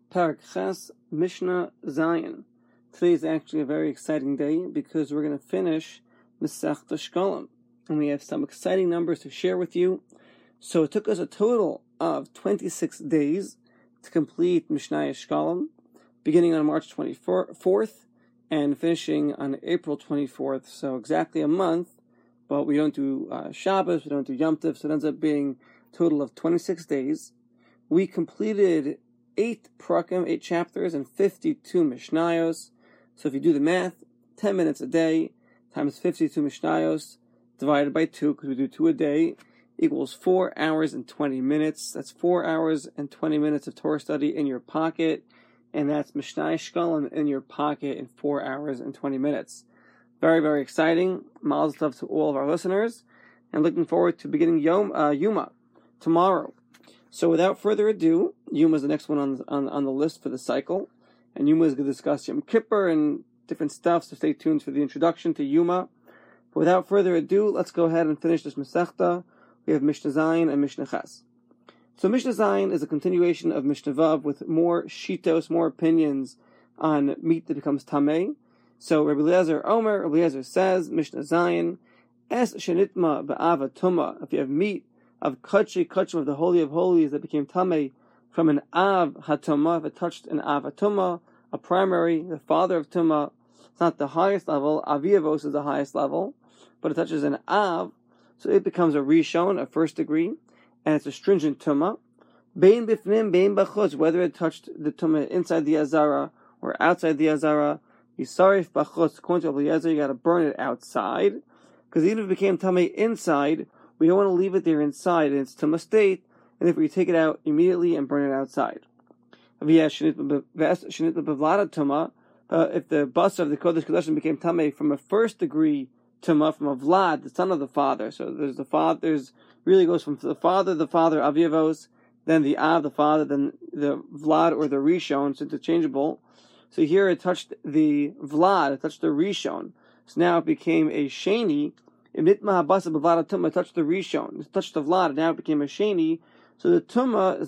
Parak Ches, Mishnah Zayin. Today is actually a very exciting day because we're going to finish Masechta Shkalim. And we have some exciting numbers to share with you. So it took us a total of 26 days to complete Mishnah Shkalim, beginning on March 24th and finishing on April 24th. So exactly a month, but we don't do Shabbos, we don't do Yom Tov, so it ends up being a total of 26 days. We completed 8 prakim, 8 chapters, and 52 mishnayos. So if you do the math, 10 minutes a day times 52 mishnayos divided by 2, because we do 2 a day, equals 4 hours and 20 minutes. That's 4 hours and 20 minutes of Torah study in your pocket, and that's Mishnah Shkalim in your pocket in 4 hours and 20 minutes. Very, very exciting. Mazel tov to all of our listeners, and looking forward to beginning Yuma tomorrow. So without further ado, Yuma is the next one on the list for the cycle, and Yuma is going to discuss Yom Kippur and different stuff, so stay tuned for the introduction to Yuma. But without further ado, let's go ahead and finish this Masechta. We have Mishnah Zayin and Mishnah Ches. So Mishnah Zayin is a continuation of Mishnah Vav with more shitos, more opinions on meat that becomes tamei. So Rabbi Eliezer Omer, Rabbi Eliezer says, Mishnah Zayin, Es shenitma ba'ava tuma, if you have meat of kachim of the Holy of Holies that became tamei from an av hatuma, if it touched an av hatuma, a primary, the father of tuma, it's not the highest level, aviyavos is the highest level, but it touches an av, so it becomes a rishon, a first degree, and it's a stringent tuma. Bein bifnim, bein bachutz, whether it touched the tuma inside the azara or outside the azara, yisarif bachutz, according to Eliezer, you got to burn it outside, because even if it became tamei inside, we don't want to leave it there inside in its tuma state, and if we take it out immediately and burn it outside. If the bus of the Kodesh Kodashim became tamei from a first degree tuma, from a Vlad, the son of the father. So there's really goes from the father, Aviyavos, then the Av, the father, then the Vlad or the Rishon, it's interchangeable. So here it touched the Vlad, it touched the Rishon. So now it became a Sheni. It touched the Rishon, it touched the Vlad, and now it became a Sheni. So the Tumah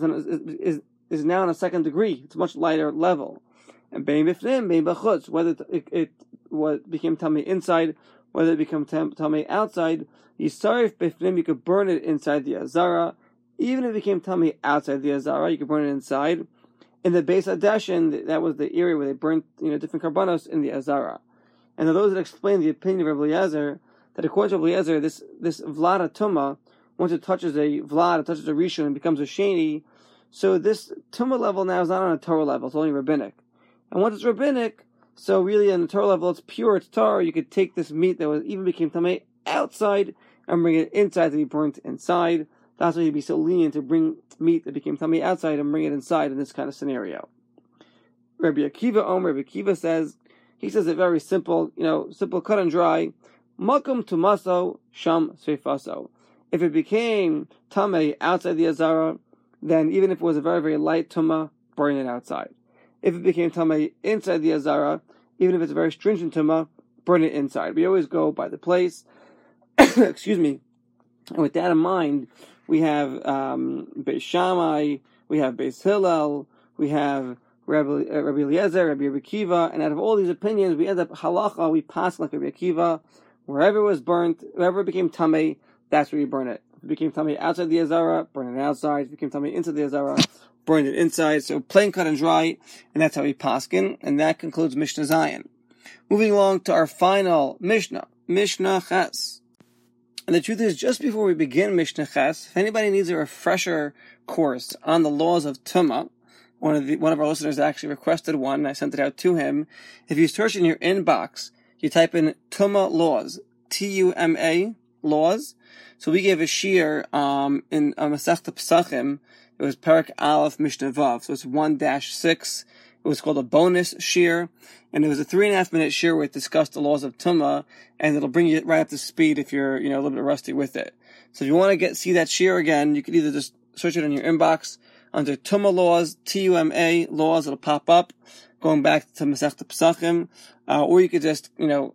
is now on a second degree. It's a much lighter level. And Bein Bifnim, Bein Bachutz, whether it became Tamei inside, whether it became Tamei outside, Yisarif Bifnim, you could burn it inside the Azara. Even if it became Tamei outside the Azara, you could burn it inside. In the Beis Hadashin, that was the area where they burnt different karbanos in the Azara. And those that explain the opinion of Rabbi Eliezer, that according to Rabbi Eliezer, this Vlad Tumah, once it touches a Vlad, it touches a Rishon, and becomes a Sheni, so this Tumah level now is not on a Torah level, it's only rabbinic. And once it's rabbinic, so really on the Torah level, it's pure, it's Torah, you could take this meat that even became Tamei outside and bring it inside to be burnt inside. That's why he'd be so lenient to bring meat that became Tamei outside and bring it inside in this kind of scenario. Rabbi Akiva says, he says it very simple, simple, cut and dry. Makom tumaso, sham seifaso. If it became Tamei outside the Azara, then even if it was a very, very light Tumah, burn it outside. If it became Tamei inside the Azara, even if it's a very stringent Tumah, burn it inside. We always go by the place. Excuse me. And with that in mind, we have Beis Shammai, we have Beis Hillel, we have Rabbi Eliezer, Rabbi Akiva, and out of all these opinions, we end up halacha, we pass like Rabbi Akiva, wherever it was burnt, wherever it became Tamei, that's where you burn it. If it became Tamei outside the Azara, burn it outside. If it became Tamei inside the Azara, burn it inside. So plain, cut, and dry, and that's how we paskin. And that concludes Mishnah Zayin. Moving along to our final Mishnah, Mishnah Ches. And the truth is, just before we begin Mishnah Ches, if anybody needs a refresher course on the laws of Tumah, one of our listeners actually requested one, and I sent it out to him. If you search in your inbox, you type in Tumah laws, Tuma laws. So we gave a shir in Masechta Pesachim. It was Parak Aleph Mishnah Vav. So it's 1-6. It was called a bonus shir. And it was a 3.5-minute shir where it discussed the laws of Tumah. And it'll bring you right up to speed if you're, a little bit rusty with it. So if you want to see that shir again, you could either just search it in your inbox under Tumah laws, Tuma laws. It'll pop up, going back to Masechta Pesachim. Or you could just,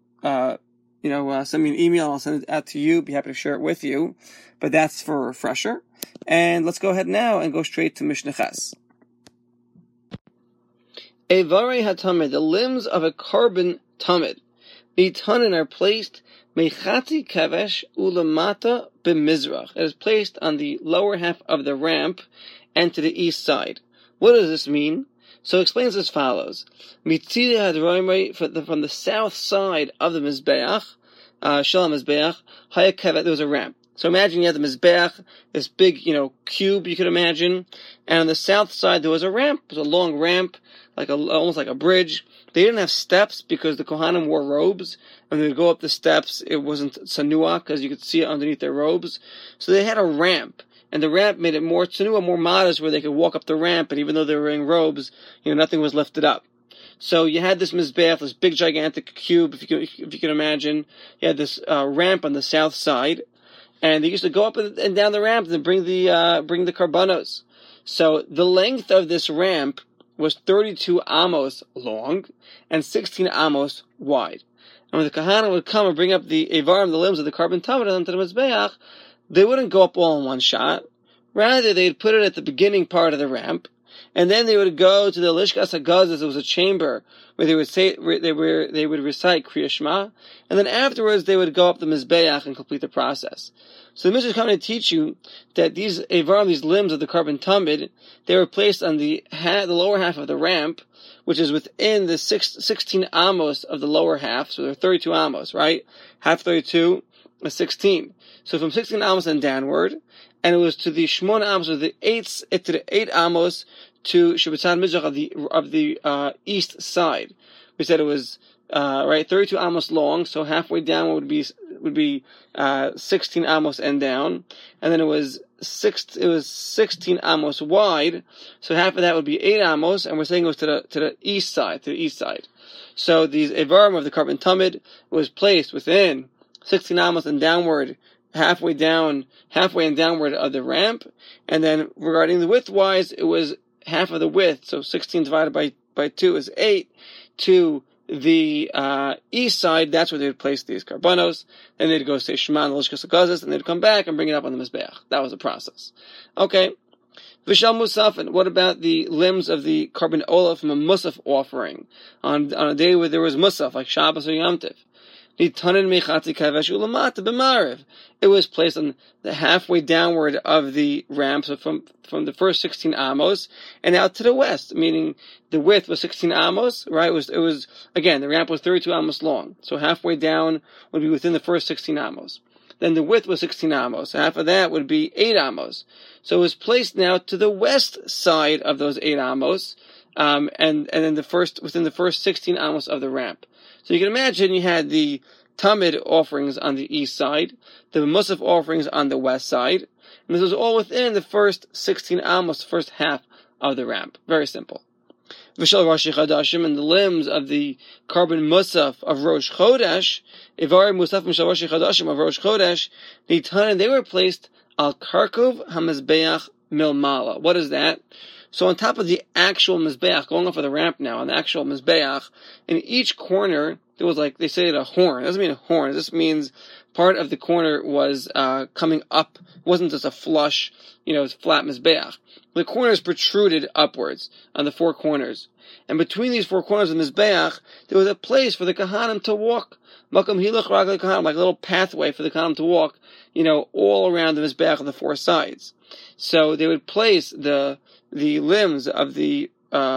send me an email, I'll send it out to you, be happy to share it with you. But that's for a refresher. And let's go ahead now and go straight to Mishnah Ches. Evarei hatamid, the limbs of a carbon tamid, nitanin are placed mechati kavesh ulamata b'mizrach. It is placed on the lower half of the ramp and to the east side. What does this mean? So it explains as follows: Mitzidei hadroimei, from the south side of the mizbeach, Shalom Mizbeach, Hayakevet, there was a ramp. So imagine you had the Mizbeach, this big, cube you could imagine, and on the south side there was a ramp. It was a long ramp, almost like a bridge. They didn't have steps because the Kohanim wore robes, and they would go up the steps. It wasn't tsanua because you could see it underneath their robes. So they had a ramp, and the ramp made it more tsanua, more modest, where they could walk up the ramp, and even though they were wearing robes, nothing was lifted up. So you had this mizbeach, this big gigantic cube, if you can imagine. You had this ramp on the south side, and they used to go up and down the ramp and bring the karbanos. So the length of this ramp was 32 amos long and 16 amos wide. And when the Kahana would come and bring up the Evarim, the limbs of the carbon tamid onto the mizbeach, they wouldn't go up all in one shot. Rather, they'd put it at the beginning part of the ramp, and then they would go to the Lishkas HaGazas. It was a chamber where they would recite Kriya Shema, and then afterwards they would go up the Mizbeach and complete the process. So the Mishnah is coming to teach you that these Evarim, these limbs of the carbon tamid, they were placed on the lower half of the ramp, which is within the 16 amos of the lower half. So they're 32 amos, right? Half 32 is 16. So from 16 amos and downward, and it was to the Shmona amos, or the 8 amos, to Shabbatzad Mizrach of the east side. We said it was 32 amos long, so halfway down would be 16 amos and down, and then it was 16 amos wide, so half of that would be 8 amos, and we're saying it was to the east side. So these Evarim of the carbon tamid was placed within 16 amos and downward, halfway and downward of the ramp, and then regarding the width-wise, it was half of the width, so 16 divided by 2 is 8, to the east side. That's where they would place these karbanos. Then they'd go say Shema and the Lishkas HaGazas, and they'd come back and bring it up on the Mizbeach. That was the process. Okay. Vishal Musaf, and what about the limbs of the carbon olah from a Musaf offering? On a day where there was Musaf, like Shabbos or Yom Tov. It was placed on the halfway downward of the ramp, so from the first 16 amos and out to the west, meaning the width was 16 amos, right? It was again, the ramp was 32 amos long, so halfway down would be within the first 16 amos. Then the width was 16 amos, so half of that would be 8 amos. So it was placed now to the west side of those 8 amos, and then within the first 16 amos of the ramp. So you can imagine you had the Tamid offerings on the east side, the Musaf offerings on the west side, and this was all within the first 16 amos, first half of the ramp. Very simple. Vishal Rosh Chodashim, and the limbs of the carbon Musaf of Rosh Chodesh, Ivar Musaf Mishal Rosh Chodashim of Rosh Chodesh, they were placed al Karkov HaMizbeach Milmala. What is that? So on top of the actual Mizbeach, going off of the ramp now, on the actual Mizbeach, in each corner, there was they say it a horn. It doesn't mean a horn. This means part of the corner was coming up. It wasn't just a flush, flat Mizbeach. The corners protruded upwards on the 4 corners. And between these 4 corners of the Mizbeach, there was a place for the Kahanim to walk. Makam Hilach Ragli Kahanim, like a little pathway for the Kahanim to walk, all around the Mizbeach on the 4 sides. So they would place the limbs of the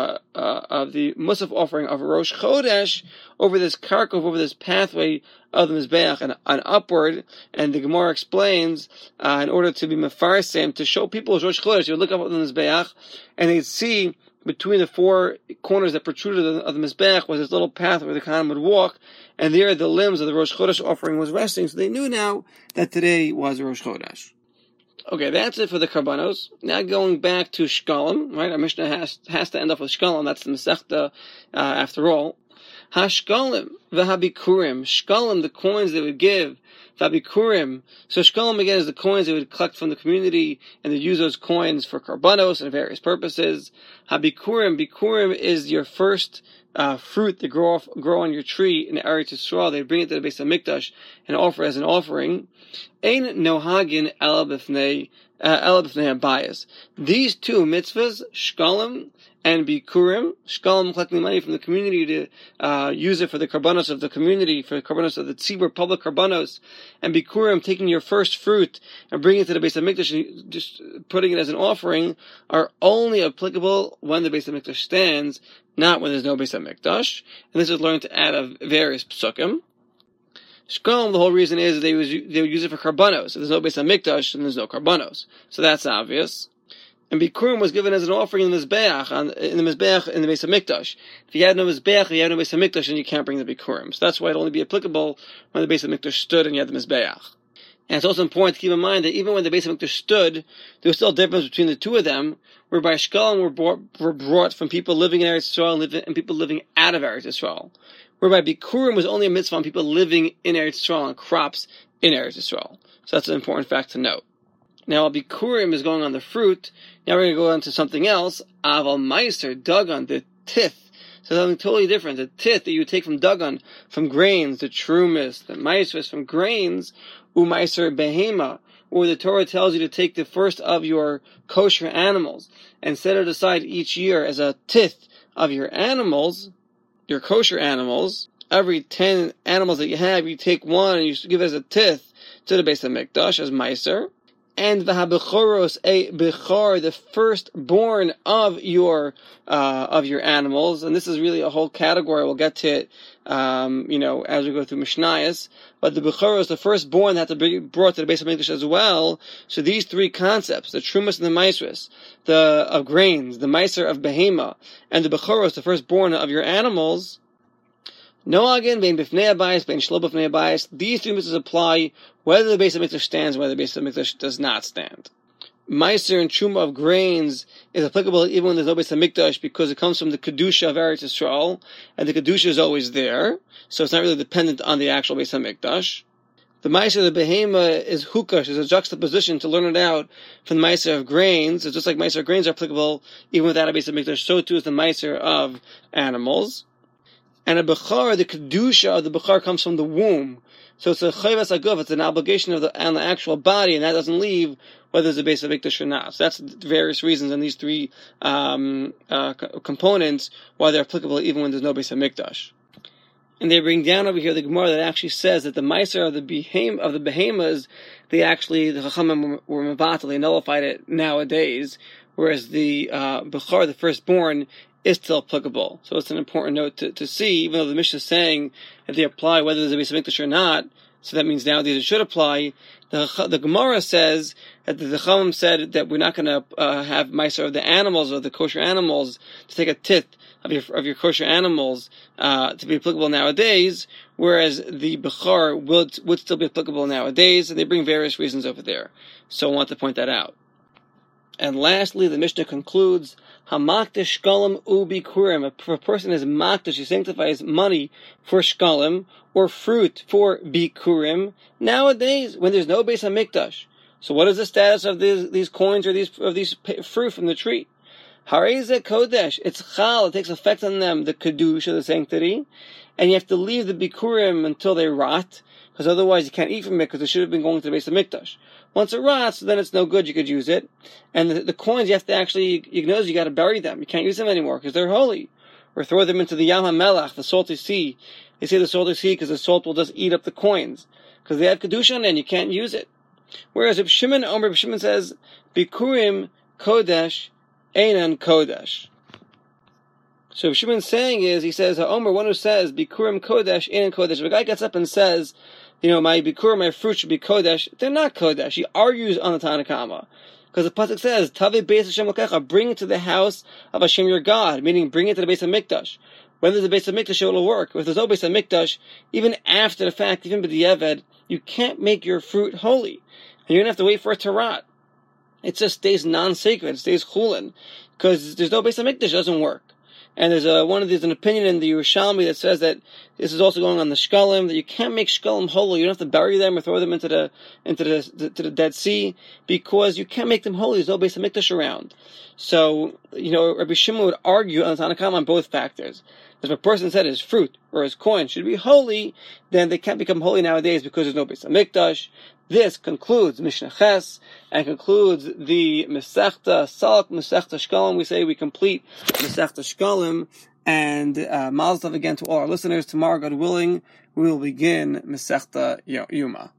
Musaf offering of Rosh Chodesh over this karkov, over this pathway of the Mizbeach and upward. And the Gemara explains, in order to be mefarsem, to show people Rosh Chodesh, you would look up at the Mizbeach and they'd see between the 4 corners that protruded of the Mizbeach was this little path where the Kohanim would walk, and there the limbs of the Rosh Chodesh offering was resting, so they knew now that today was Rosh Chodesh. Okay, that's it for the Karbanos. Now going back to Shkalim, right? Our Mishnah has to end off with Shkalim. That's the Masechta, after all. Hashkalim, v'habikurim. Shkalim, the coins they would give. V'habikurim. So Shkalim, again, is the coins they would collect from the community, and they'd use those coins for Karbanos and various purposes. Habikurim, Bikurim is your first fruit that grow on your tree in Eretz Yisrael, they bring it to the Beis Hamikdash and offer as an offering. Ein nohagin ela b'fnei habayis. These two mitzvahs, shkalim and bikurim, shkalim collecting money from the community to use it for the karbanos of the community, for the karbanos of the tzibur, public karbanos, and bikurim, taking your first fruit and bringing it to the Beis Hamikdash and just putting it as an offering, are only applicable when the Beis Hamikdash stands, not when there's no Beis Hamikdash. And this is learned out of various psukim. Shkalim, the whole reason is they would use it for karbanos. If there's no Beis Hamikdash, then there's no karbanos. So that's obvious. And bikurim was given as an offering in the Mizbeach, in the Beis Hamikdash. If you had no Mizbeach, if you had no Beis Hamikdash, then you can't bring the bikurim. So that's why it'll only be applicable when the Beis Hamikdash stood and you had the Mizbeach. And it's also important to keep in mind that even when the Beis Hamikdash stood, there was still a difference between the two of them, whereby shkalim were brought from people living in Eretz Yisrael and people living out of Eretz Yisrael. Whereby bikurim was only a mitzvah on people living in Eretz Yisrael and crops in Eretz Yisrael. So that's an important fact to note. Now, while bikurim is going on the fruit, now we're going to go on to something else. Aval meiser, dagan, the tith. So something totally different. The tith that you would take from dagan, from grains, the trumas, the meiseris from grains, umeiser behema, or the Torah tells you to take the first of your kosher animals and set it aside each year as a tith of your animals, your kosher animals. Every 10 animals that you have, you take one and you give it as a tith to the Beis Hamikdash as meiser. And v'habechoros, a bechor, the firstborn of your animals, and this is really a whole category. We'll get to it, as we go through Mishnayos. But the bechoros, the firstborn, had to be brought to the Beis Hamikdash as well. So these three concepts, the trumas and the meiseris, of grains, the meiser of behema, and the bechoros, the firstborn of your animals. Noagin, bein b'fnei habayis, bein shlo b'fnei habayis. These three mitzvahs apply whether the Beis Hamikdash stands, whether the Beis Hamikdash does not stand. Meiser and truma of grains is applicable even when there's no Beis Hamikdash because it comes from the kedusha of Eretz Yisrael, and the kedusha is always there, so it's not really dependent on the actual Beis Hamikdash. The meiser of the behema is hukash, is a juxtaposition to learn it out from the meiser of grains. It's just like meiser of grains are applicable even without a Beis Hamikdash, so too is the meiser of animals. And a bechar, the kedusha of the bechar comes from the womb. So it's a chayvas aguf, it's an obligation on the actual body, and that doesn't leave whether there's a Beis Hamikdash or not. So that's the various reasons on these three components why they're applicable even when there's no Beis Hamikdash. And they bring down over here the Gemara that actually says that the meiser of the behemoths, the Chachamim were mevatel, they nullified it nowadays, whereas the bechar, the firstborn, is still applicable. So it's an important note to see, even though the Mishnah is saying that they apply whether there's a Beis Hamikdash or not, so that means nowadays it should apply. The Gemara says that the Chachamim said that we're not going to have meiser of the animals, or the kosher animals, to take a tith of your kosher animals to be applicable nowadays, whereas the bechar would still be applicable nowadays, and they bring various reasons over there. So I want to point that out. And lastly, the Mishnah concludes, Hamakdash shkalim ubikurim. If a person is makdash, he sanctifies money for shkalim, or fruit for bikurim, nowadays, when there's no Beis Hamikdash. So what is the status of these coins or these fruit from the tree? Hareze kodesh. It's chal. It takes effect on them, the kedusha, the sanctity, and you have to leave the bikurim until they rot, because otherwise you can't eat from it, because it should have been going to the Beis Hamikdash. Once it rots, then it's no good, you could use it. And the coins, you have to actually, you got to bury them. You can't use them anymore, because they're holy. Or throw them into the Yam HaMelach, the salty sea. They say the salty sea because the salt will just eat up the coins. Because they have kedusha on it, and you can't use it. Whereas if Shimon says, Bikurim Kodesh, Einan Kodesh. So if Shimon's saying is, he says, Omer, one who says, Bikurim Kodesh, Einan Kodesh. If a guy gets up and says, my bikur, my fruit should be kodesh, they're not kodesh. He argues on the Tanna Kama. Because the pasuk says, Tavei beis Hashem Elokecha, bring it to the house of Hashem your God, meaning bring it to the Beis Hamikdash. When there's a Beis Hamikdash, it will work. If there's no Beis Hamikdash, even after the fact, even b'diavad, you can't make your fruit holy. And you're going to have to wait for it to rot. It just stays non-sacred, it stays chulin. Because there's no Beis Hamikdash, it doesn't work. And there's an opinion in the Yerushalmi that says that this is also going on the shkalim, that you can't make shkalim holy. You don't have to bury them or throw them into the Dead Sea, because you can't make them holy. There's no base of mikdash around. So, Rabbi Shimon would argue on the Tanna Kamma on both factors. If a person said his fruit or his coin should be holy, then they can't become holy nowadays because there's no base of mikdash. This concludes Mishnah Ches and concludes the Masechta Salk, Masechta Shkalim. We say we complete Masechta Shkalim, and Mazel Tov again to all our listeners. Tomorrow, God willing, we will begin Masechta Yuma.